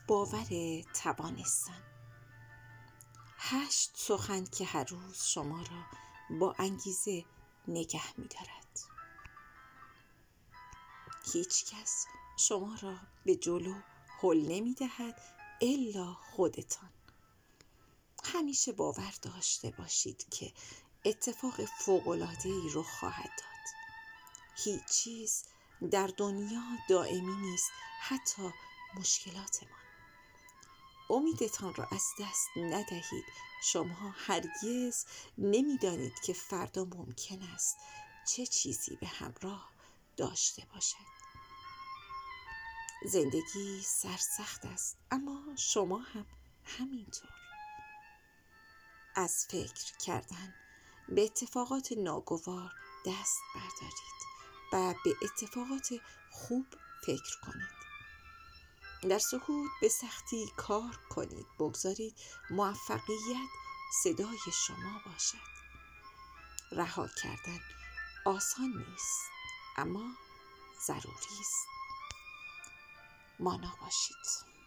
باور توانستن. 8 سخن که هر روز شما را با انگیزه نگه می‌دارد. هیچ کس شما را به جلو هل نمی‌دهد الا خودتان. همیشه باور داشته باشید که اتفاق فوق‌العاده‌ای رخ خواهد داد. هیچ چیز در دنیا دائمی نیست، حتی مشکلاتمان. امیدتان را از دست ندهید. شما هرگز نمی‌دانید که فردا ممکن است چه چیزی به همراه داشته باشد. زندگی سرسخت است، اما شما هم همینطور. از فکر کردن به اتفاقات ناگوار دست بردارید و به اتفاقات خوب فکر کنید. در سکوت به سختی کار کنید. بگذارید موفقیت صدای شما باشد. رها کردن آسان نیست، اما ضروری است. مانا باشید.